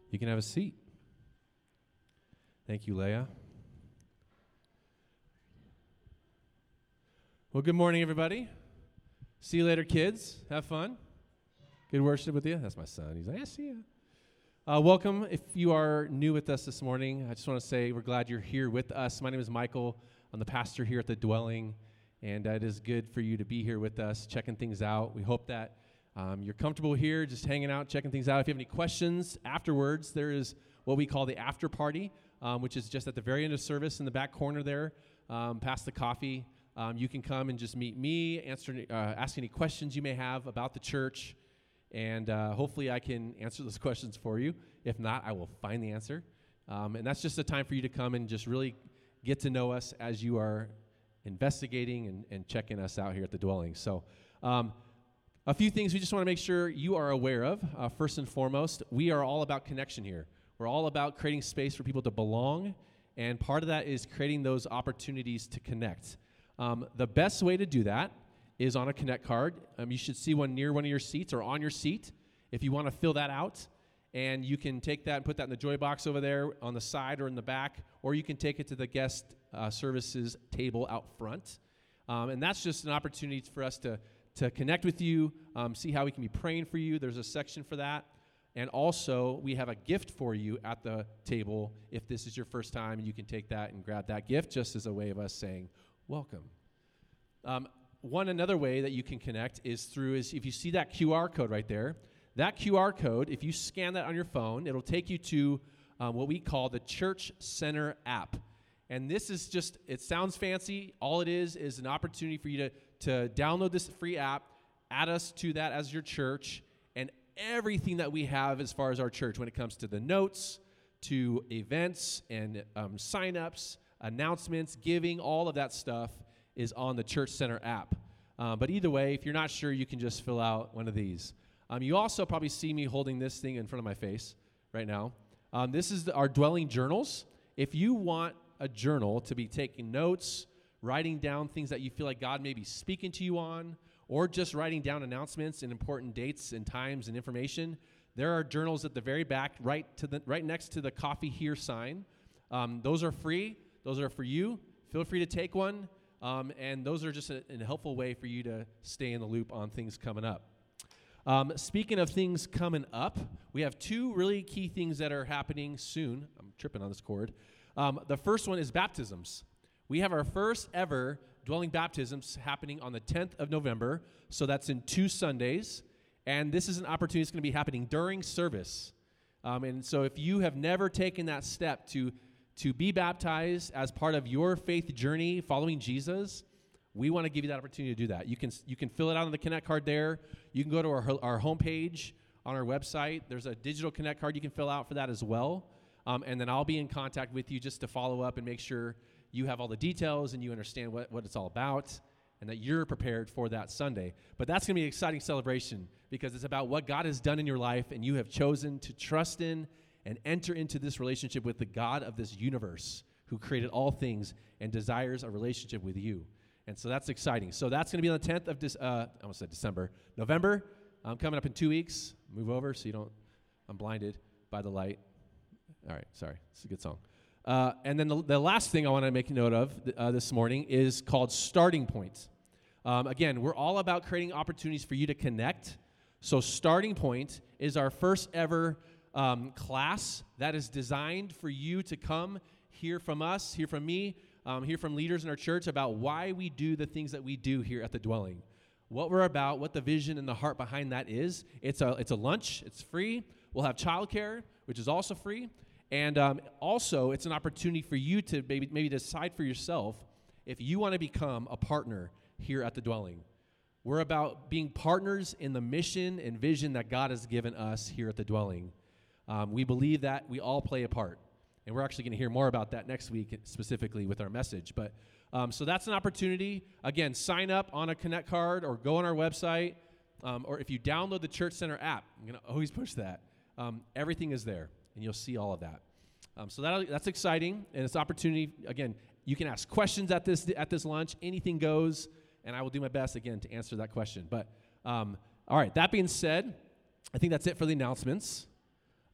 You can have a seat. Thank you, Leah. Well, good morning, everybody. See you later, kids. Have fun. Good worship with you. That's my son. He's like, I see you. Welcome. If you are new with us this morning, I just want to say we're glad you're here with us. My name is Michael. I'm the pastor here at the Dwelling, and it is good for you to be here with us, checking things out. We hope that you're comfortable here, just hanging out, checking things out. If you have any questions afterwards, there is what we call the after party, which is just at the very end of service in the back corner there, past the coffee. You can come and just meet me, ask any questions you may have about the church, and hopefully I can answer those questions for you. If not, I will find the answer. And that's just a time for you to come and just really get to know us as you are investigating and checking us out here at the Dwelling. So a few things we just want to make sure you are aware of. First and foremost, we are all about connection here. We're all about creating space for people to belong, and part of that is creating those opportunities to connect. The best way to do that is on a Connect card. You should see one near one of your seats or on your seat if you want to fill that out. And you can take that and put that in the joy box over there on the side or in the back, or you can take it to the guest services table out front. And that's just an opportunity for us to connect with you, see how we can be praying for you. There's a section for that. And also, we have a gift for you at the table if this is your first time, and you can take that and grab that gift just as a way of us saying, welcome. Another way that you can connect is if you see that QR code right there, that QR code, if you scan that on your phone, it'll take you to what we call the Church Center app. And this is just, it sounds fancy. All it is an opportunity for you to download this free app, add us to that as your church, and everything that we have as far as our church when it comes to the notes, to events and sign-ups, announcements, giving, all of that stuff is on the Church Center app. But either way, if you're not sure, you can just fill out one of these. You also probably see me holding this thing in front of my face right now. This is our Dwelling Journals. If you want a journal to be taking notes, writing down things that you feel like God may be speaking to you on, or just writing down announcements and important dates and times and information, there are journals at the very back, right next to the Coffee Here sign. Those are free. Those are for you. Feel free to take one. And those are just a helpful way for you to stay in the loop on things coming up. Speaking of things coming up, we have two really key things that are happening soon. I'm tripping on this cord. The first one is baptisms. We have our first ever Dwelling baptisms happening on the 10th of November, so that's in 2 Sundays. And this is an opportunity that's going to be happening during service. And so if you have never taken that step to be baptized as part of your faith journey following Jesus, we want to give you that opportunity to do that. You can fill it out on the Connect card there. You can go to our homepage on our website. There's a digital Connect card you can fill out for that as well. And then I'll be in contact with you just to follow up and make sure you have all the details and you understand what it's all about and that you're prepared for that Sunday. But that's going to be an exciting celebration because it's about what God has done in your life, and you have chosen to trust in and enter into this relationship with the God of this universe who created all things and desires a relationship with you. And so that's exciting. So that's going to be on the 10th of November, coming up in 2 weeks. Move over so you don't, I'm blinded by the light. All right, sorry. It's a good song. And then the last thing I want to make note of this morning is called Starting Point. Again, we're all about creating opportunities for you to connect. So Starting Point is our first ever class that is designed for you to come hear from us, hear from me, hear from leaders in our church about why we do the things that we do here at the Dwelling, what we're about, what the vision and the heart behind that is. It's a lunch. It's free. We'll have childcare, which is also free. And also, it's an opportunity for you to maybe decide for yourself if you want to become a partner here at the Dwelling. We're about being partners in the mission and vision that God has given us here at the Dwelling. We believe that we all play a part. And we're actually going to hear more about that next week, specifically with our message. But so that's an opportunity. Again, sign up on a Connect card or go on our website. Or if you download the Church Center app, I'm going to always push that. Everything is there, and you'll see all of that. So that's exciting, and it's an opportunity. Again, you can ask questions at this lunch. Anything goes, and I will do my best, again, to answer that question. But all right, that being said, I think that's it for the announcements.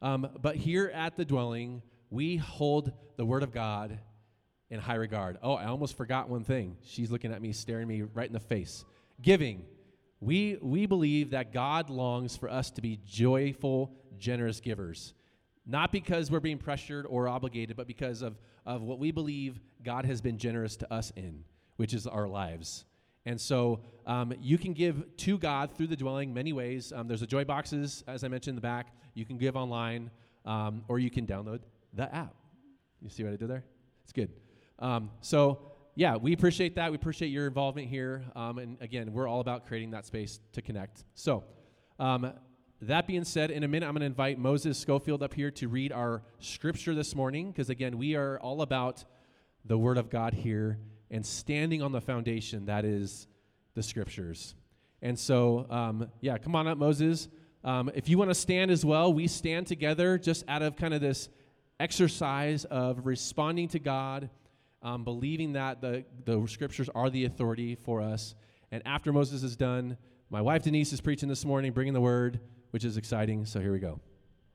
But here at the dwelling, we hold the Word of God in high regard. Oh, I almost forgot one thing. She's looking at me, staring me right in the face. Giving. We believe that God longs for us to be joyful, generous givers. Not because we're being pressured or obligated, but because of what we believe God has been generous to us in, which is our lives. And so you can give to God through the dwelling many ways. There's the joy boxes, as I mentioned in the back. You can give online, or you can download the app. You see what I did there? It's good. Yeah, we appreciate that. We appreciate your involvement here. And again, we're all about creating that space to connect. So that being said, in a minute, I'm going to invite Moses Schofield up here to read our scripture this morning, because again, we are all about the Word of God here and standing on the foundation that is the scriptures. And so, yeah, come on up, Moses. If you want to stand as well, we stand together just out of kind of this exercise of responding to God, believing that the scriptures are the authority for us. And after Moses is done, my wife Denise is preaching this morning, bringing the word, which is exciting. So here we go.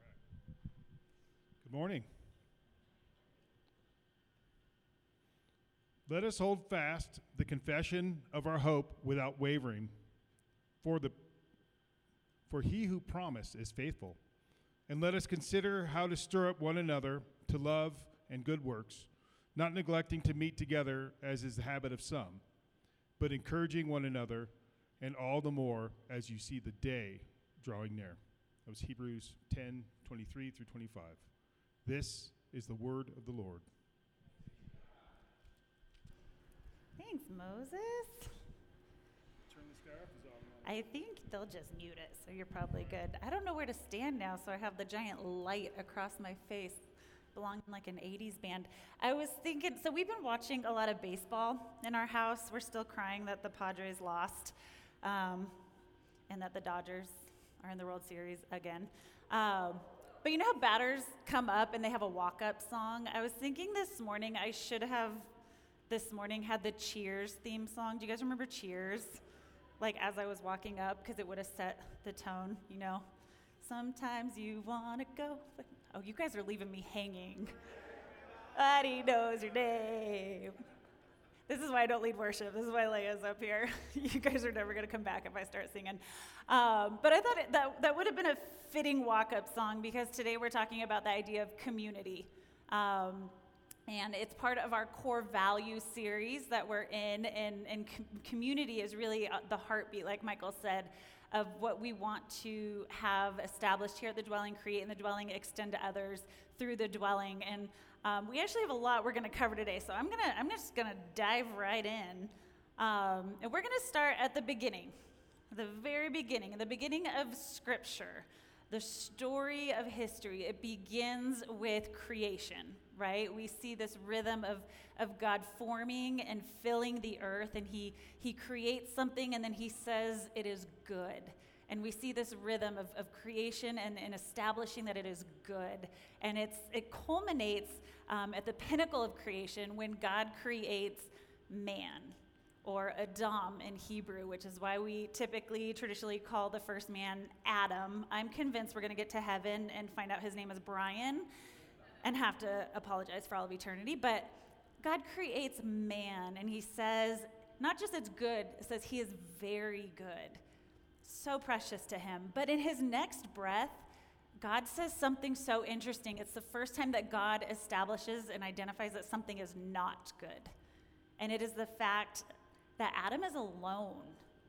Good morning. Let us hold fast the confession of our hope without wavering, for he who promised is faithful. And let us consider how to stir up one another to love and good works, not neglecting to meet together as is the habit of some, but encouraging one another, and all the more as you see the day drawing near. That was Hebrews 10:23 through 25. This is the word of the Lord. Thanks, Moses. Turn the scarf is on. I think they'll just mute it, so you're probably good. I don't know where to stand now, so I have the giant light across my face, belonging like an 80s band. I was thinking, so we've been watching a lot of baseball in our house. We're still crying that the Padres lost, and that the Dodgers are in the World Series again. But you know how batters come up and they have a walk-up song? I was thinking this morning I should have this morning had the Cheers theme song. Do you guys remember Cheers? Like as I was walking up, because it would have set the tone, you know? Sometimes you want to go. Oh, you guys are leaving me hanging. Nobody knows your name. This is why I don't lead worship. This is why Leia's up here. You guys are never going to come back if I start singing. But I thought that would have been a fitting walk-up song, because today we're talking about the idea of community. And it's part of our core value series that we're in, and community is really the heartbeat, like Michael said, of what we want to have established here at the dwelling, create in the dwelling, extend to others through the dwelling. And we actually have a lot we're going to cover today, so I'm just going to dive right in. And we're going to start at the beginning, the very beginning, the beginning of Scripture, the story of history. It begins with creation, right? We see this rhythm of God forming and filling the earth, and he creates something, and then he says it is good. And we see this rhythm of creation and establishing that it is good. And it culminates at the pinnacle of creation when God creates man, or Adam in Hebrew, which is why we traditionally call the first man Adam. I'm convinced we're going to get to heaven and find out his name is Brian and have to apologize for all of eternity. But God creates man, and he says, not just it's good, it says he is very good. So precious to him. But in his next breath, God says something so interesting. It's the first time that God establishes and identifies that something is not good. And it is the fact that Adam is alone.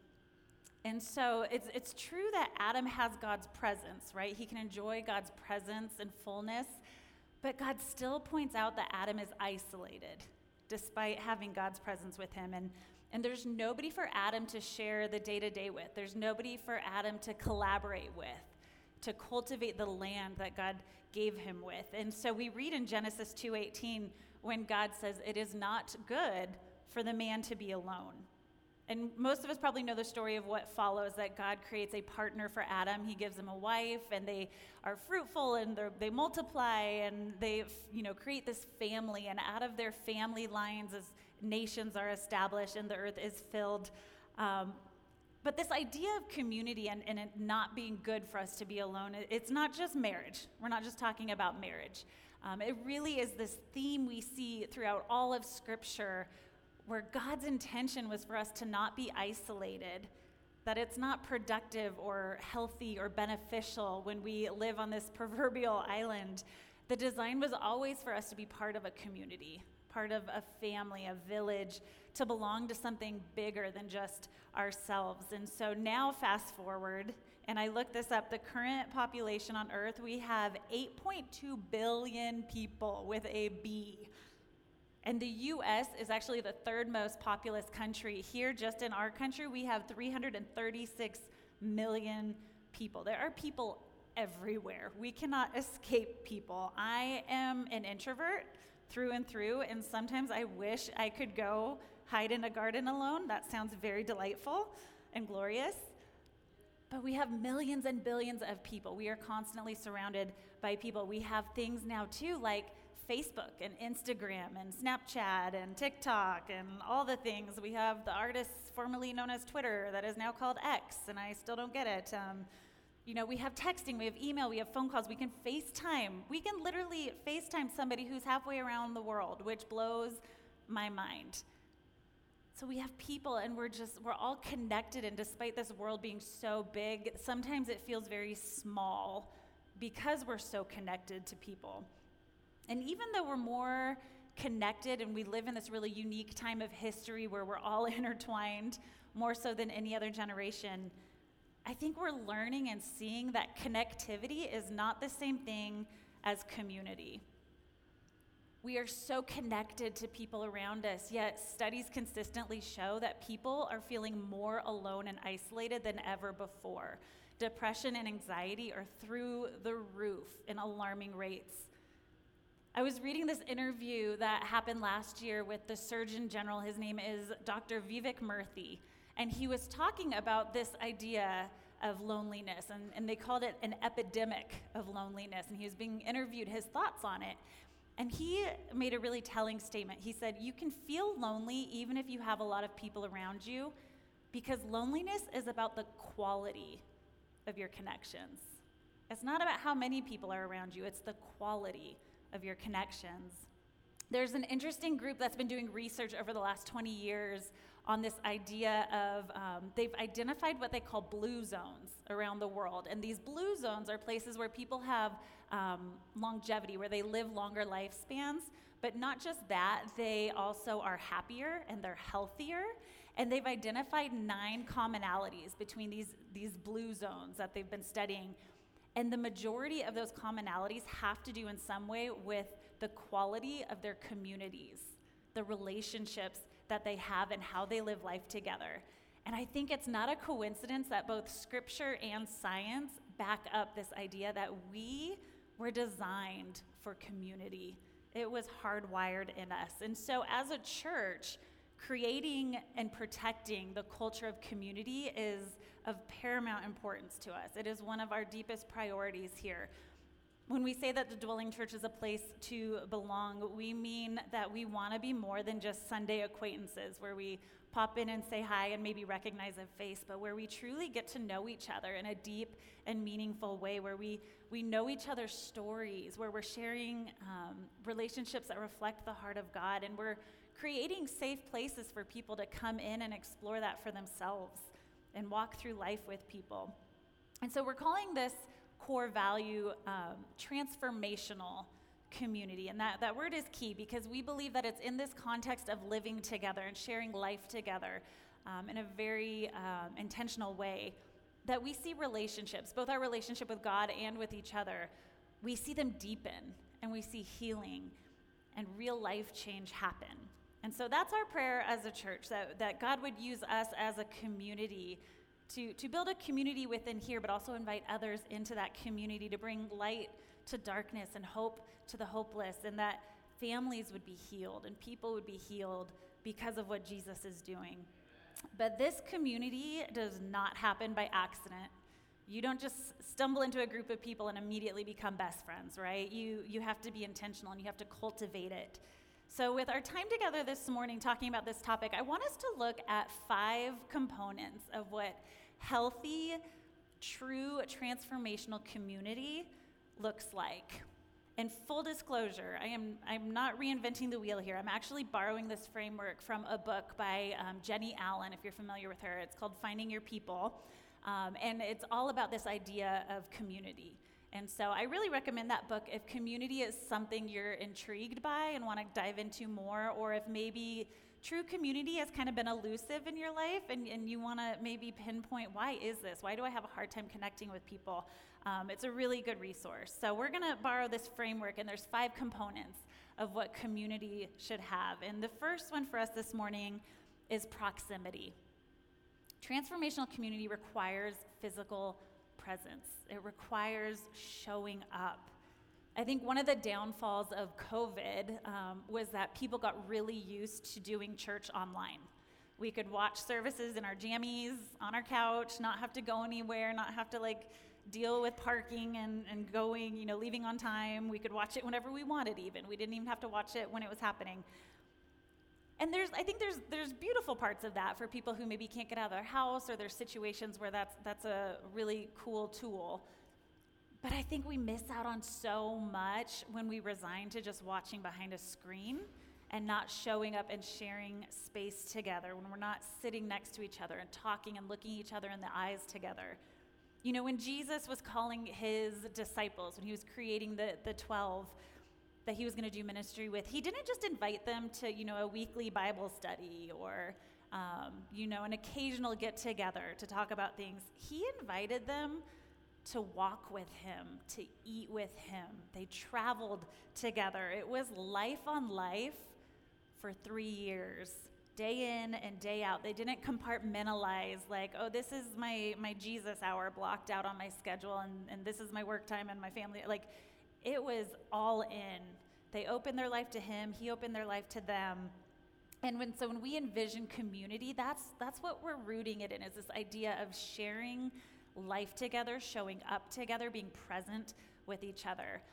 And so it's true that Adam has God's presence, right? He can enjoy God's presence and fullness, but God still points out that Adam is isolated despite having God's presence with him. And there's nobody for Adam to share the day-to-day with. There's nobody for Adam to collaborate with, to cultivate the land that God gave him with. And so we read in Genesis 2:18 when God says, it is not good for the man to be alone. And most of us probably know the story of what follows, that God creates a partner for Adam. He gives him a wife, and they are fruitful, and they multiply, and they create this family. And out of their family lines, as nations are established and the earth is filled, But this idea of community and it not being good for us to be alone, it's not just marriage. We're not just talking about marriage. It really is this theme we see throughout all of Scripture where God's intention was for us to not be isolated, that it's not productive or healthy or beneficial when we live on this proverbial island. The design was always for us to be part of a community, part of a family, a village, to belong to something bigger than just ourselves. And so now fast forward, and I looked this up, the current population on Earth, we have 8.2 billion people with a B. And the U.S. is actually the third most populous country. Here, just in our country, we have 336 million people. There are people everywhere. We cannot escape people. I am an introvert through and through, and sometimes I wish I could go hide in a garden alone. That sounds very delightful and glorious. But we have millions and billions of people. We are constantly surrounded by people. We have things now too, like Facebook and Instagram and Snapchat and TikTok and all the things. We have the artist formerly known as Twitter that is now called X, and I still don't get it. We have texting, we have email, we have phone calls, we can FaceTime. We can literally FaceTime somebody who's halfway around the world, which blows my mind. So we have people, and we're all connected, and despite this world being so big, sometimes it feels very small because we're so connected to people. And even though we're more connected and we live in this really unique time of history where we're all intertwined more so than any other generation, I think we're learning and seeing that connectivity is not the same thing as community. We are so connected to people around us, yet studies consistently show that people are feeling more alone and isolated than ever before. Depression and anxiety are through the roof in alarming rates. I was reading this interview that happened last year with the Surgeon General. His name is Dr. Vivek Murthy, and he was talking about this idea of loneliness, and they called it an epidemic of loneliness, and he was being interviewed, his thoughts on it. And he made a really telling statement. He said, you can feel lonely even if you have a lot of people around you, because loneliness is about the quality of your connections. It's not about how many people are around you, it's the quality of your connections. There's an interesting group that's been doing research over the last 20 years on this idea of, they've identified what they call blue zones around the world. And these blue zones are places where people have longevity, where they live longer lifespans. But not just that, they also are happier and they're healthier. And they've identified 9 commonalities between these blue zones that they've been studying. And the majority of those commonalities have to do in some way with the quality of their communities, the relationships that they have and how they live life together. And I think it's not a coincidence that both Scripture and science back up this idea that we were designed for community. It was hardwired in us. And so as a church, creating and protecting the culture of community is of paramount importance to us. It is one of our deepest priorities here. When we say that the Dwelling Church is a place to belong, we mean that we want to be more than just Sunday acquaintances where we pop in and say hi and maybe recognize a face, but where we truly get to know each other in a deep and meaningful way, where we know each other's stories, where we're sharing relationships that reflect the heart of God, and we're creating safe places for people to come in and explore that for themselves and walk through life with people. And so we're calling this core value transformational community. And that word is key because we believe that it's in this context of living together and sharing life together in a very intentional way that we see relationships, both our relationship with God and with each other, we see them deepen and we see healing and real life change happen. And so that's our prayer as a church, that God would use us as a community to build a community within here, but also invite others into that community to bring light to darkness and hope to the hopeless, and that families would be healed and people would be healed because of what Jesus is doing. But this community does not happen by accident. You don't just stumble into a group of people and immediately become best friends, right? You have to be intentional and you have to cultivate it. So with our time together this morning talking about this topic, I want us to look at 5 components of what healthy, true transformational community looks like. And full disclosure, I'm not reinventing the wheel here. I'm actually borrowing this framework from a book by Jenny Allen, if you're familiar with her. It's called Finding Your People. And it's all about this idea of community. And so I really recommend that book if community is something you're intrigued by and want to dive into more, or if maybe true community has kind of been elusive in your life and you want to maybe pinpoint, why is this? Why do I have a hard time connecting with people? It's a really good resource. So we're going to borrow this framework, and there's 5 components of what community should have. And the first one for us this morning is proximity. Transformational community requires physical presence. It requires showing up. I think one of the downfalls of COVID was that people got really used to doing church online. We could watch services in our jammies, on our couch, not have to go anywhere, not have to deal with parking and going, leaving on time. We could watch it whenever we wanted even. We didn't even have to watch it when it was happening. And I think there's beautiful parts of that for people who maybe can't get out of their house, or there's situations where that's a really cool tool. But I think we miss out on so much when we resign to just watching behind a screen and not showing up and sharing space together, when we're not sitting next to each other and talking and looking each other in the eyes together. When Jesus was calling his disciples, when he was creating the 12 that he was going to do ministry with, he didn't just invite them to, a weekly Bible study or, an occasional get-together to talk about things. He invited them to walk with him, to eat with him. They traveled together. It was life on life for 3 years, day in and day out. They didn't compartmentalize this is my Jesus hour blocked out on my schedule, and this is my work time and my family. It was all in. They opened their life to him. He opened their life to them. And when we envision community, that's what we're rooting it in, is this idea of sharing life together, showing up together, being present with each other.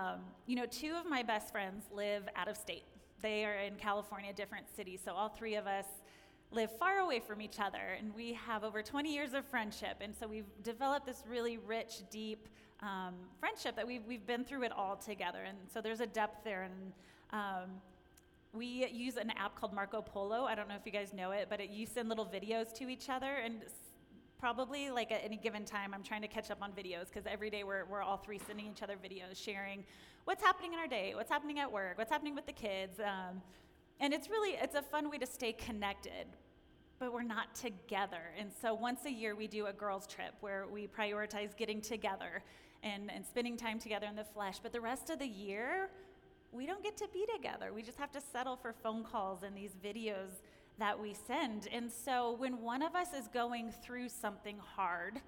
2 of my best friends live out of state. They are in California, different cities. So all 3 of us live far away from each other, and we have over 20 years of friendship. And so we've developed this really rich, deep friendship that we've been through it all together. And so there's a depth there. And we use an app called Marco Polo. I don't know if you guys know it, but you send little videos to each other, and probably at any given time, I'm trying to catch up on videos, because every day we're all 3 sending each other videos, sharing what's happening in our day, what's happening at work, what's happening with the kids. And it's a fun way to stay connected, but we're not together. And so once a year, we do a girls' trip where we prioritize getting together and spending time together in the flesh. But the rest of the year, we don't get to be together. We just have to settle for phone calls and these videos that we send. And so when one of us is going through something hard,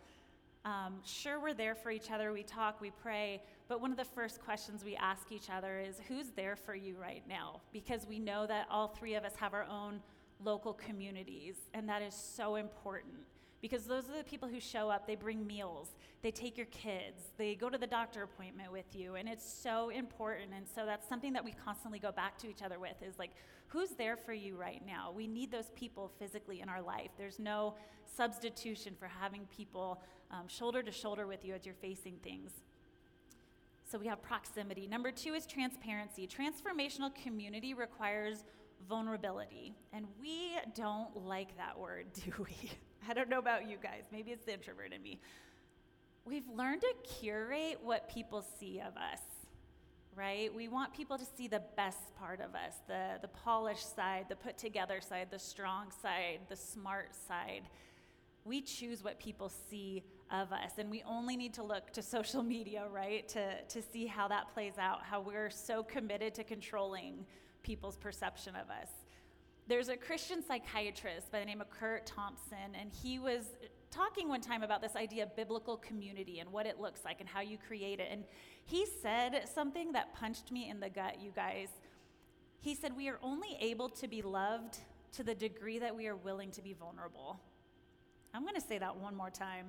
sure, we're there for each other, we talk, we pray, but one of the first questions we ask each other is, who's there for you right now? Because we know that all 3 of us have our own local communities, and that is so important. Because those are the people who show up, they bring meals, they take your kids, they go to the doctor appointment with you, and it's so important. And so that's something that we constantly go back to each other with, is who's there for you right now? We need those people physically in our life. There's no substitution for having people shoulder to shoulder with you as you're facing things. So we have proximity. Number 2 is transparency. Transformational community requires vulnerability, and we don't like that word, do we? I don't know about you guys. Maybe it's the introvert in me. We've learned to curate what people see of us, right? We want people to see the best part of us, the polished side, the put together side, the strong side, the smart side. We choose what people see of us, and we only need to look to social media, right, to see how that plays out, how we're so committed to controlling people's perception of us. There's a Christian psychiatrist by the name of Kurt Thompson, and he was talking one time about this idea of biblical community and what it looks like and how you create it. And he said something that punched me in the gut, you guys. He said, we are only able to be loved to the degree that we are willing to be vulnerable. I'm going to say that one more time.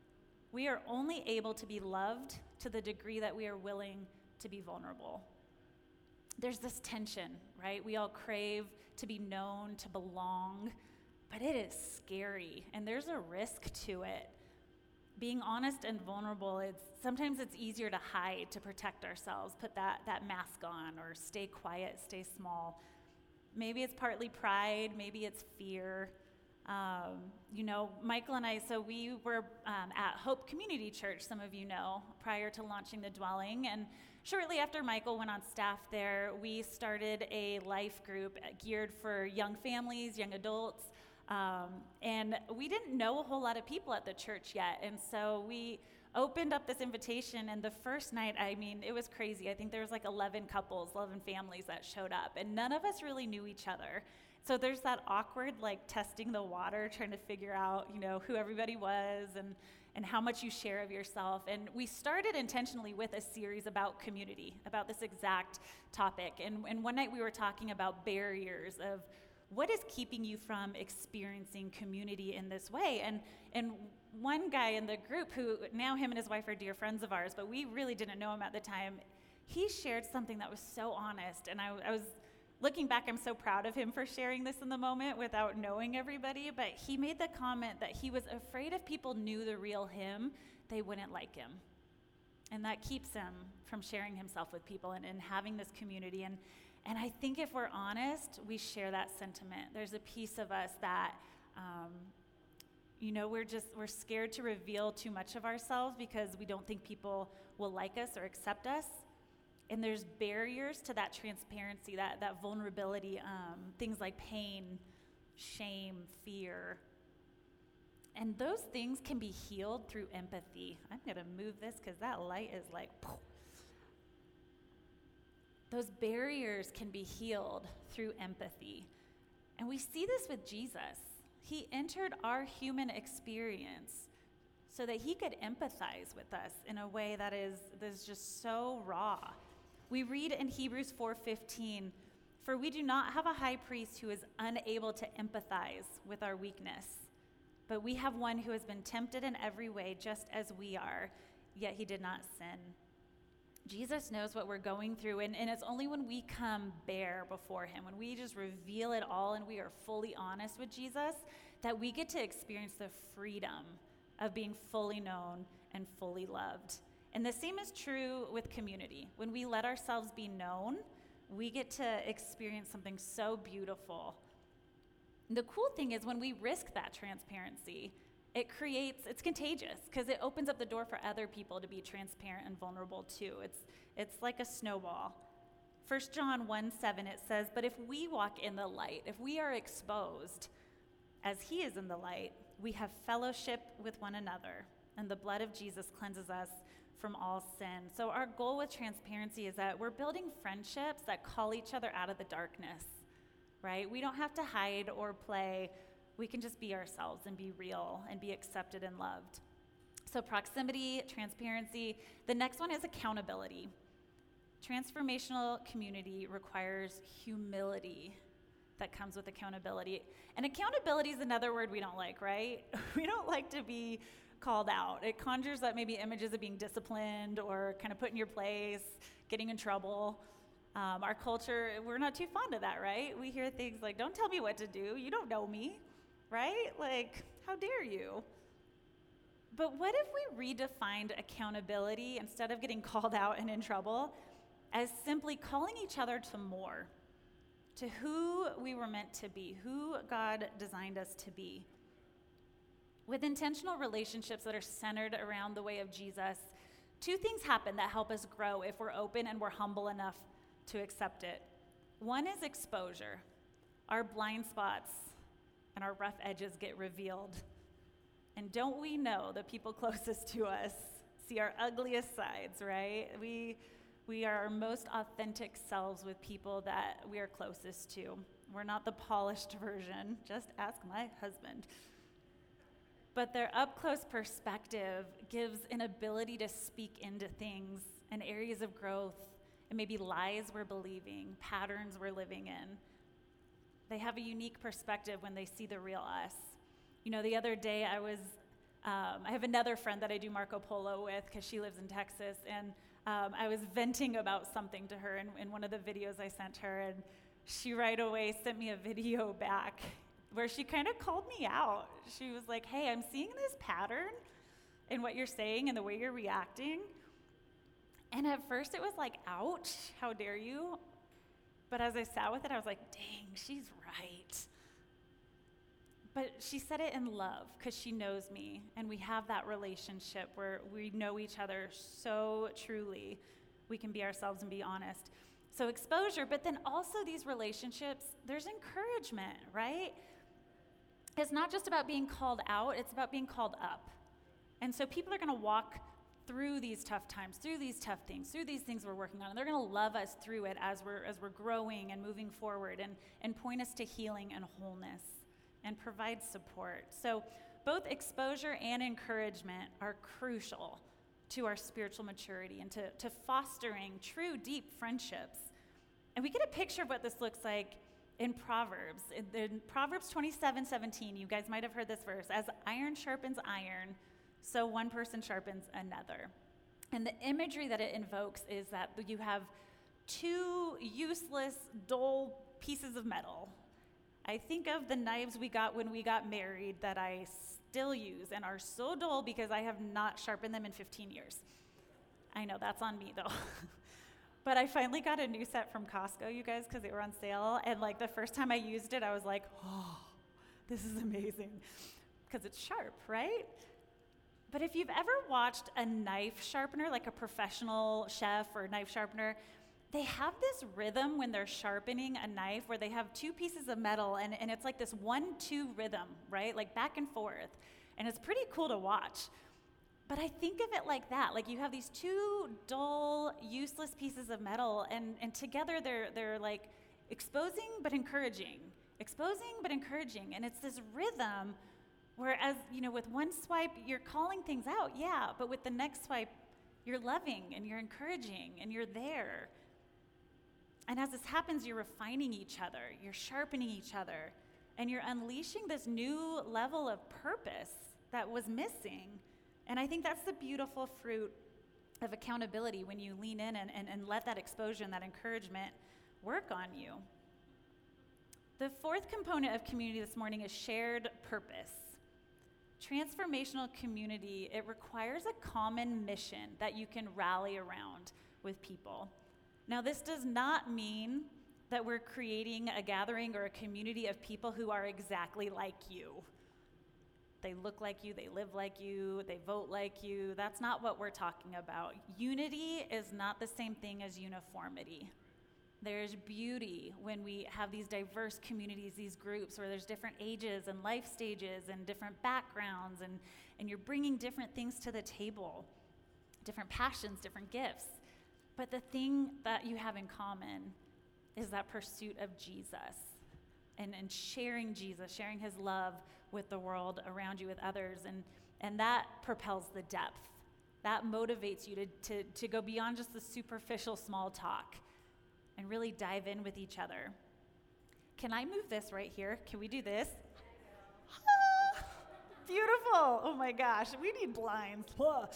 We are only able to be loved to the degree that we are willing to be vulnerable. there's this tension, right? We all crave to be known, to belong, but it is scary, and there's a risk to it. Being honest and vulnerable, sometimes it's easier to hide, to protect ourselves, put that mask on, or stay quiet, stay small. Maybe it's partly pride, maybe it's fear. Michael and I, so we were at Hope Community Church, some of you know, prior to launching the dwelling. And shortly after Michael went on staff there, we started a life group geared for young families, young adults. And we didn't know a whole lot of people at the church yet. And so we opened up this invitation, and the first night, it was crazy. I think there was like 11 couples, 11 families that showed up, and none of us really knew each other. So there's that awkward, testing the water, trying to figure out, who everybody was and how much you share of yourself. And we started intentionally with a series about community, about this exact topic. And one night we were talking about barriers of what is keeping you from experiencing community in this way. And one guy in the group, who now him and his wife are dear friends of ours, but we really didn't know him at the time, he shared something that was so honest. And I was looking back, I'm so proud of him for sharing this in the moment without knowing everybody, but he made the comment that he was afraid if people knew the real him, they wouldn't like him. And that keeps him from sharing himself with people and having this community. And I think if we're honest, we share that sentiment. There's a piece of us that, we're scared to reveal too much of ourselves because we don't think people will like us or accept us. And there's barriers to that transparency, that vulnerability, things like pain, shame, fear. And those things can be healed through empathy. I'm going to move this because that light is like, poof. Those barriers can be healed through empathy. And we see this with Jesus. He entered our human experience so that he could empathize with us in a way that is just so raw. We read in Hebrews 4:15, "For we do not have a high priest who is unable to empathize with our weakness, but we have one who has been tempted in every way just as we are, yet he did not sin." Jesus knows what we're going through, and it's only when we come bare before him, when we just reveal it all and we are fully honest with Jesus, that we get to experience the freedom of being fully known and fully loved. And the same is true with community. When we let ourselves be known, we get to experience something so beautiful. And the cool thing is when we risk that transparency, it's contagious because it opens up the door for other people to be transparent and vulnerable too. It's like a snowball. 1 John 1:7, it says, "But if we walk in the light, if we are exposed as he is in the light, we have fellowship with one another, and the blood of Jesus cleanses us from all sin." So our goal with transparency is that we're building friendships that call each other out of the darkness, right? We don't have to hide or play. We can just be ourselves and be real and be accepted and loved. So proximity, transparency. The next one is accountability. Transformational community requires humility that comes with accountability. And accountability is another word we don't like, right? We don't like to be called out. It conjures up maybe images of being disciplined or kind of put in your place, getting in trouble. Our culture, we're not too fond of that, right? We hear things like, "Don't tell me what to do. You don't know me," right? Like, how dare you? But what if we redefined accountability instead of getting called out and in trouble as simply calling each other to more, to who we were meant to be, who God designed us to be? With intentional relationships that are centered around the way of Jesus, two things happen that help us grow if we're open and we're humble enough to accept it. One is exposure. Our blind spots and our rough edges get revealed. And don't we know the people closest to us see our ugliest sides, right? We are our most authentic selves with people that we are closest to. We're not the polished version. Just ask my husband. But their up-close perspective gives an ability to speak into things and areas of growth and maybe lies we're believing, patterns we're living in. They have a unique perspective when they see the real us. The other day I have another friend that I do Marco Polo with because she lives in Texas, and I was venting about something to her in one of the videos I sent her, and she right away sent me a video back where she kind of called me out. She was like, hey, I'm seeing this pattern in what you're saying and the way you're reacting. And at first it was like, ouch, how dare you? But as I sat with it, I was like, dang, she's right. But she said it in love because she knows me, and we have that relationship where we know each other so truly. We can be ourselves and be honest. So exposure, but then also these relationships, there's encouragement, right? It's not just about being called out, it's about being called up. And so people are going to walk through these tough times, through these tough things, through these things we're working on, and they're going to love us through it as we're growing and moving forward, and point us to healing and wholeness and provide support. So both exposure and encouragement are crucial to our spiritual maturity and to fostering true, deep friendships. And we get a picture of what this looks like in Proverbs. In Proverbs 27:17, you guys might have heard this verse, as iron sharpens iron, so one person sharpens another. And the imagery that it invokes is that you have two useless, dull pieces of metal. I think of the knives we got when we got married that I still use and are so dull because I have not sharpened them in 15 years. I know, that's on me though. But I finally got a new set from Costco, you guys, because they were on sale. And like the first time I used it, I was like, oh, this is amazing. Because it's sharp, right? But if you've ever watched a knife sharpener, like a professional chef or knife sharpener, they have this rhythm when they're sharpening a knife where they have two pieces of metal and it's like this 1-2 rhythm, right? Like back and forth. And it's pretty cool to watch. But I think of it like that. Like you have these two dull, useless pieces of metal and together they're like exposing but encouraging. Exposing but encouraging. And it's this rhythm whereas, with one swipe, you're calling things out, yeah, but with the next swipe, you're loving and you're encouraging and you're there. And as this happens, you're refining each other, you're sharpening each other, and you're unleashing this new level of purpose that was missing. And I think that's the beautiful fruit of accountability when you lean in and let that exposure and that encouragement work on you. The fourth component of community this morning is shared purpose. Transformational community, it requires a common mission that you can rally around with people. Now, this does not mean that we're creating a gathering or a community of people who are exactly like you. They look like you, they live like you, they vote like you. That's not what we're talking about. Unity is not the same thing as uniformity. There's beauty when we have these diverse communities, these groups where there's different ages and life stages and different backgrounds, and you're bringing different things to the table, different passions, different gifts. But the thing that you have in common is that pursuit of Jesus and sharing Jesus, sharing his love with the world around you, with others, and that propels the depth. That motivates you to go beyond just the superficial small talk and really dive in with each other. Can I move this right here? Can we do this? Ah, beautiful. Oh my gosh, we need blinds.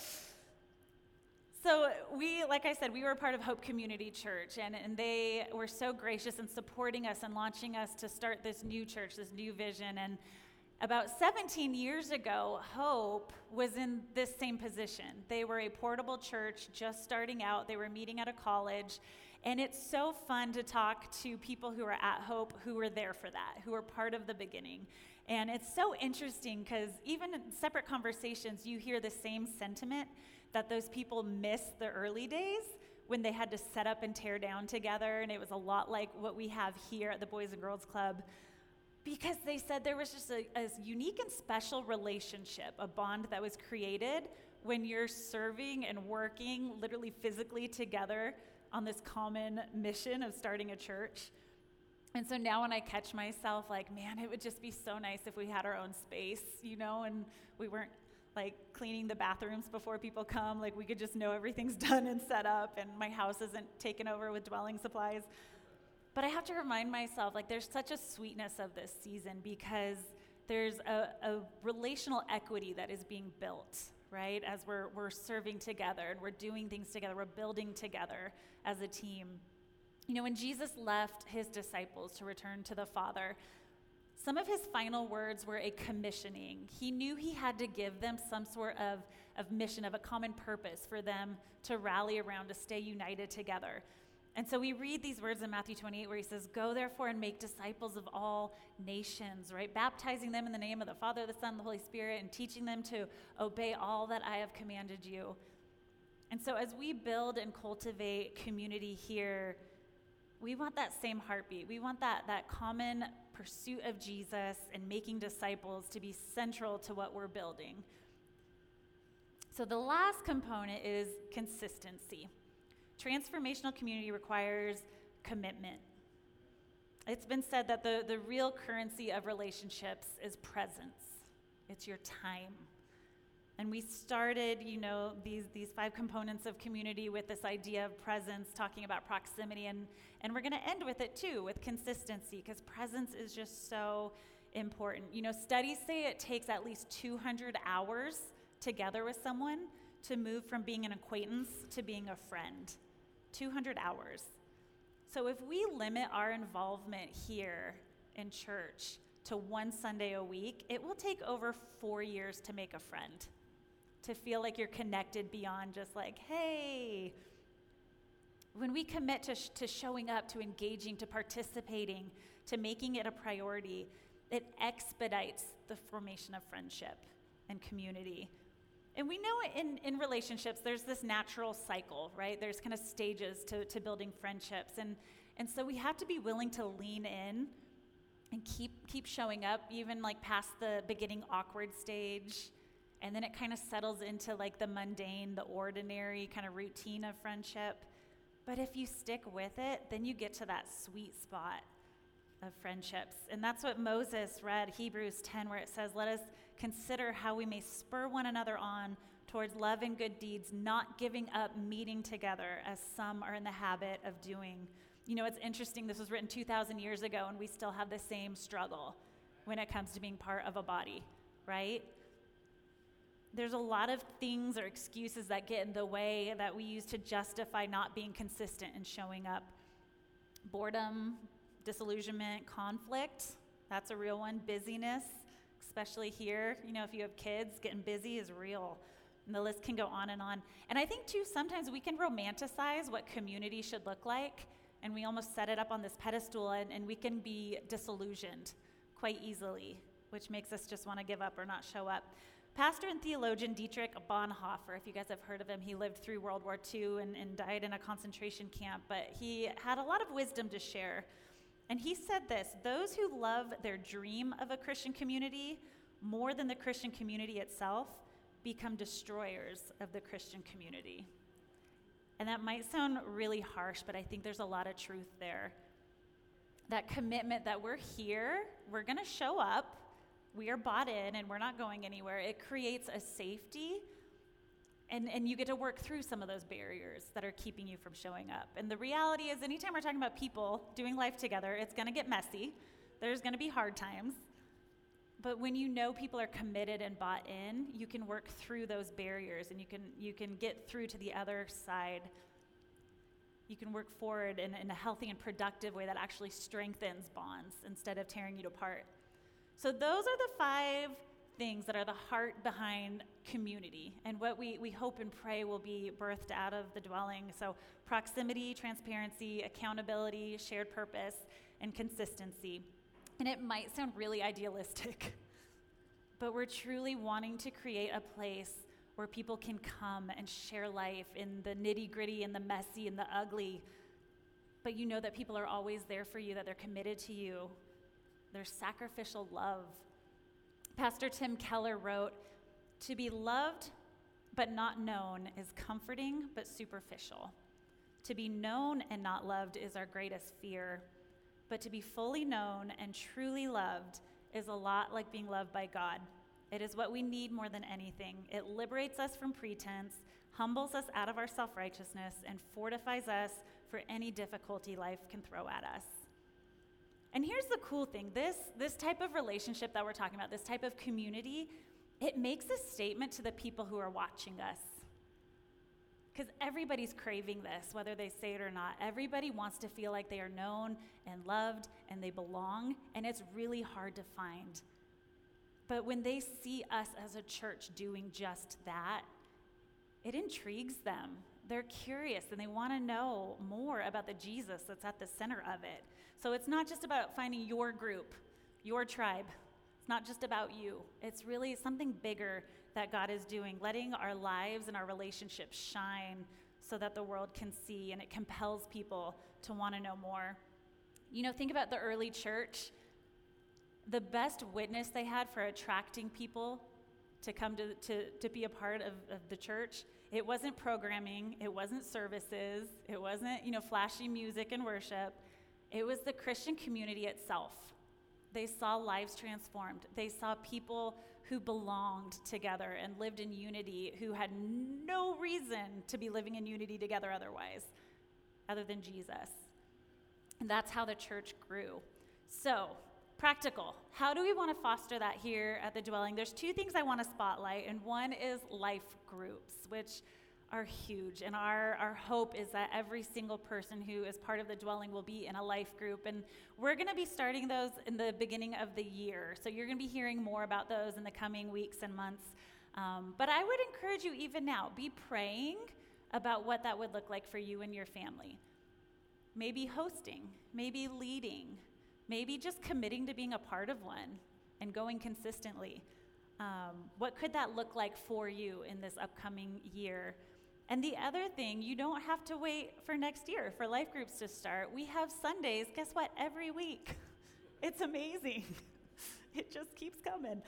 So like I said, we were part of Hope Community Church, and they were so gracious in supporting us and launching us to start this new church, this new vision. And about 17 years ago, Hope was in this same position. They were a portable church just starting out. They were meeting at a college. And it's so fun to talk to people who are at Hope who were there for that, who were part of the beginning. And it's so interesting because even in separate conversations, you hear the same sentiment that those people missed the early days when they had to set up and tear down together. And it was a lot like what we have here at the Boys and Girls Club, because they said there was just a unique and special relationship, a bond that was created when you're serving and working literally physically together on this common mission of starting a church. And so now when I catch myself like, man, it would just be so nice if we had our own space, and we weren't like cleaning the bathrooms before people come, like we could just know everything's done and set up and my house isn't taken over with dwelling supplies. But I have to remind myself, like there's such a sweetness of this season because there's a relational equity that is being built right? As we're serving together and we're doing things together, we're building together as a team. You know, when Jesus left his disciples to return to the Father, some of his final words were a commissioning. He knew he had to give them some sort of mission, of a common purpose for them to rally around, to stay united together. And so we read these words in Matthew 28 where he says, "Go therefore and make disciples of all nations," right? Baptizing them in the name of the Father, the Son, and the Holy Spirit, and teaching them to obey all that I have commanded you. And so as we build and cultivate community here, we want that same heartbeat. We want that common pursuit of Jesus and making disciples to be central to what we're building. So the last component is consistency. Transformational community requires commitment. It's been said that the real currency of relationships is presence. It's your time. And we started, you know, these 5 components of community with this idea of presence, talking about proximity, and we're going to end with it too, with consistency, because presence is just so important. You know, studies say it takes at least 200 hours together with someone to move from being an acquaintance to being a friend. 200 hours. So if we limit our involvement here in church to 1 Sunday a week, it will take over 4 years to make a friend, to feel like you're connected beyond just like, hey. When we commit to showing up, to engaging, to participating, to making it a priority, it expedites the formation of friendship and community. And we know in relationships, there's this natural cycle, right? There's kind of stages to building friendships. And so we have to be willing to lean in and keep showing up, even like past the beginning awkward stage. And then it kind of settles into like the mundane, the ordinary kind of routine of friendship. But if you stick with it, then you get to that sweet spot of friendships. And that's what Moses read, Hebrews 10, where it says, "Let us consider how we may spur one another on towards love and good deeds, not giving up meeting together as some are in the habit of doing." You know, it's interesting, this was written 2,000 years ago, and we still have the same struggle when it comes to being part of a body, right? There's a lot of things or excuses that get in the way that we use to justify not being consistent and showing up. Boredom, disillusionment, conflict, that's a real one. Busyness, especially here. You know, if you have kids, getting busy is real. And the list can go on. And I think, too, sometimes we can romanticize what community should look like, and we almost set it up on this pedestal, and we can be disillusioned quite easily, which makes us just want to give up or not show up. Pastor and theologian Dietrich Bonhoeffer, if you guys have heard of him, he lived through World War II and died in a concentration camp, but he had a lot of wisdom to share. And he said this: "Those who love their dream of a Christian community more than the Christian community itself become destroyers of the Christian community." And that might sound really harsh, but I think there's a lot of truth there. That commitment that we're here, we're going to show up, we are bought in, and we're not going anywhere. It creates a safety, and you get to work through some of those barriers that are keeping you from showing up. And the reality is, anytime we're talking about people doing life together, it's going to get messy. There's going to be hard times. But when you know people are committed and bought in, you can work through those barriers, and you can get through to the other side. You can work forward in a healthy and productive way that actually strengthens bonds instead of tearing you apart. So those are the 5 things that are the heart behind community, and what we hope and pray will be birthed out of the dwelling. So proximity, transparency, accountability, shared purpose, and consistency. And it might sound really idealistic, but we're truly wanting to create a place where people can come and share life in the nitty-gritty and the messy and the ugly, but you know that people are always there for you, that they're committed to you. There's sacrificial love. Pastor Tim Keller wrote, "To be loved but not known is comforting but superficial. To be known and not loved is our greatest fear. But to be fully known and truly loved is a lot like being loved by God. It is what we need more than anything. It liberates us from pretense, humbles us out of our self-righteousness, and fortifies us for any difficulty life can throw at us." And here's the cool thing. This type of relationship that we're talking about, this type of community, it makes a statement to the people who are watching us. Because everybody's craving this, whether they say it or not. Everybody wants to feel like they are known and loved and they belong, and it's really hard to find. But when they see us as a church doing just that, it intrigues them. They're curious and they want to know more about the Jesus that's at the center of it. So it's not just about finding your group, your tribe. It's not just about you. It's really something bigger that God is doing, letting our lives and our relationships shine so that the world can see, and it compels people to want to know more. You know, think about the early church. The best witness they had for attracting people to come to be a part of the church, it wasn't programming, it wasn't services, it wasn't, flashy music and worship. It was the Christian community itself. They saw lives transformed. They saw people who belonged together and lived in unity, who had no reason to be living in unity together other than Jesus. And that's how the church grew. So, practical. How do we want to foster that here at the Dwelling? There's two things I want to spotlight, and one is life groups, which are huge. And our hope is that every single person who is part of the Dwelling will be in a life group. And we're going to be starting those in the beginning of the year. So you're going to be hearing more about those in the coming weeks and months. But I would encourage you even now, be praying about what that would look like for you and your family. Maybe hosting, maybe leading, maybe just committing to being a part of one and going consistently. What could that look like for you in this upcoming year? And the other thing, you don't have to wait for next year for life groups to start. We have Sundays, guess what, every week. It's amazing. It just keeps coming.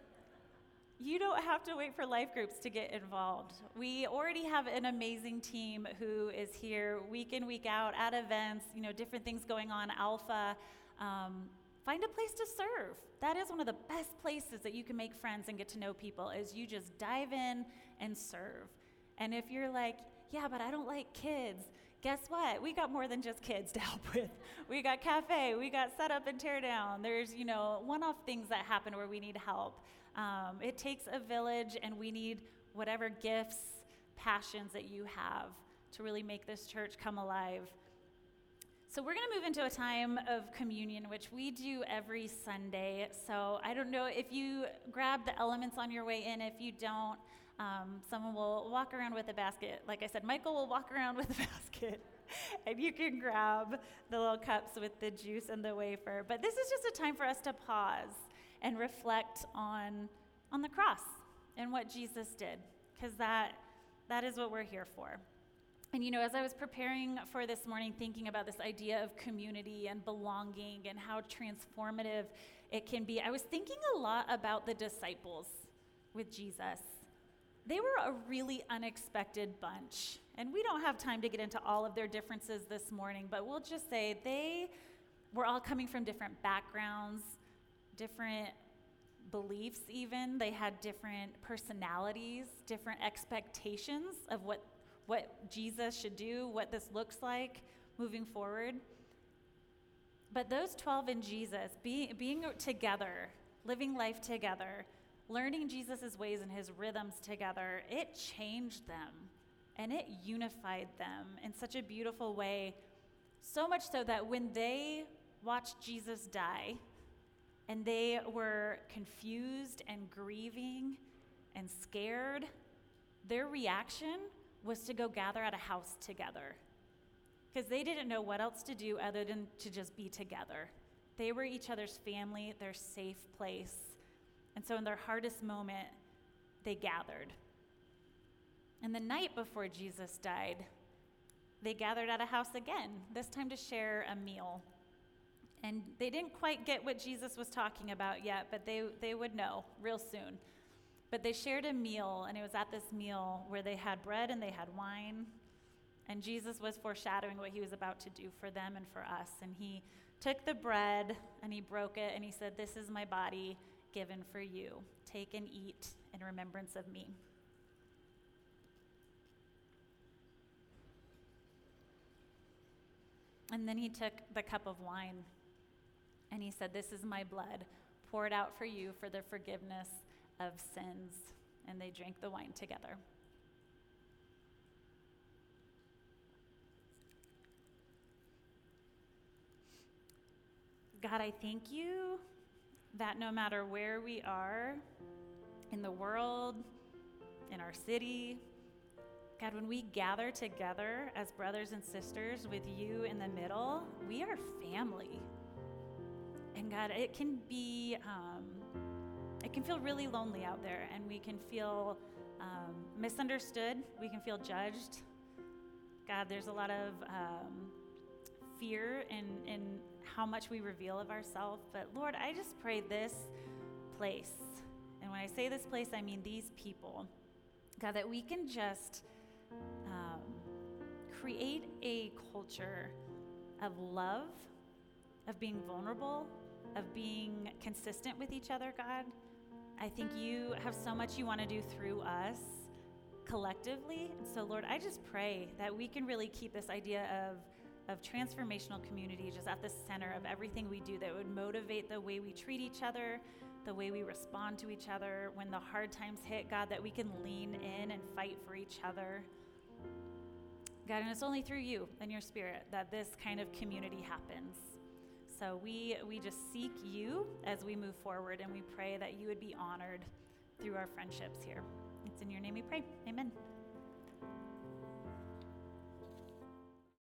You don't have to wait for life groups to get involved. We already have an amazing team who is here week in, week out at events, different things going on, Alpha. Find a place to serve. That is one of the best places that you can make friends and get to know people, is you just dive in and serve. And if you're like, yeah, but I don't like kids, guess what? We got more than just kids to help with. We got cafe, we got set up and tear down. There's, one-off things that happen where we need help. It takes a village, and we need whatever gifts, passions that you have to really make this church come alive. So we're going to move into a time of communion, which we do every Sunday. So I don't know if you grab the elements on your way in. If you don't, someone will walk around with a basket. Like I said, Michael will walk around with a basket, and you can grab the little cups with the juice and the wafer. But this is just a time for us to pause and reflect on the cross and what Jesus did, because that is what we're here for. And as I was preparing for this morning, thinking about this idea of community and belonging and how transformative it can be, I was thinking a lot about the disciples with Jesus. They were a really unexpected bunch. And we don't have time to get into all of their differences this morning, but we'll just say they were all coming from different backgrounds, different beliefs even. They had different personalities, different expectations of what Jesus should do, what this looks like moving forward. But those 12 in Jesus, being together, living life together, learning Jesus' ways and his rhythms together, it changed them and it unified them in such a beautiful way. So much so that when they watched Jesus die and they were confused and grieving and scared, their reaction was to go gather at a house together, because they didn't know what else to do other than to just be together. They were each other's family, their safe place. And so in their hardest moment, they gathered. And the night before Jesus died, they gathered at a house again, this time to share a meal. And they didn't quite get what Jesus was talking about yet, but they would know real soon. But they shared a meal, and it was at this meal where they had bread and they had wine. And Jesus was foreshadowing what he was about to do for them and for us. And he took the bread and he broke it and he said, "This is my body given for you. Take and eat in remembrance of me." And then he took the cup of wine and he said, "This is my blood poured out for you for the forgiveness of sins, and they drank the wine together. God, I thank you that no matter where we are in the world, in our city, God, when we gather together as brothers and sisters with you in the middle, we are family. And God, it can feel really lonely out there, and we can feel misunderstood. We can feel judged. God, there's a lot of fear in how much we reveal of ourselves. But Lord, I just pray this place, and when I say this place, I mean these people, God, that we can just create a culture of love, of being vulnerable, of being consistent with each other, God. I think you have so much you want to do through us collectively. And so, Lord, I just pray that we can really keep this idea of transformational community just at the center of everything we do, that would motivate the way we treat each other, the way we respond to each other when the hard times hit, God, that we can lean in and fight for each other. God, and it's only through you and your Spirit that this kind of community happens. So we just seek you as we move forward, and we pray that you would be honored through our friendships here. It's in your name we pray. Amen.